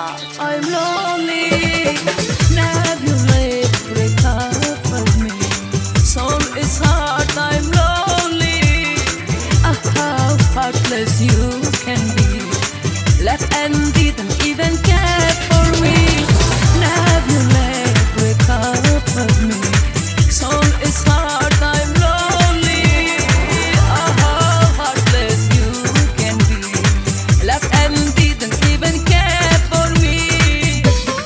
heart, I'm lonely. Never break up with me. Soul is hard, I'm lonely. How heartless you can be. Left and didn't even care for me. Never break up with me. Soul is hard, I'm lonely. How heartless you can be. Left and didn't even care for me.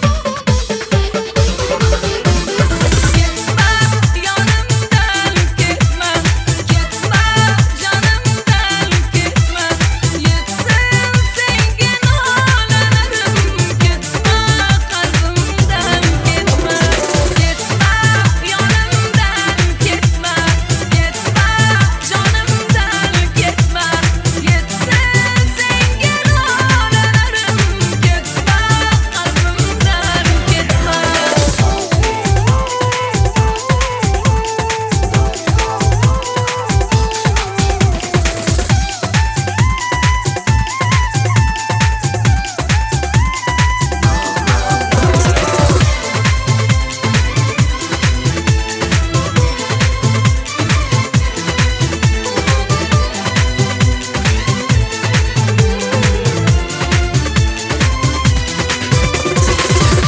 Gitme yanımdan gitme. Gitme canımdan gitme. Yıksın zengin olanlarım. Gitme kalbimden gitme. Gitme yanımdan gitme. Gitme canımdan gitme. Yıksın zengin olanlarım. Gitme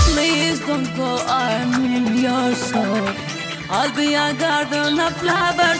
Please don't go, I'm in your soul. I'll be a garden of flowers.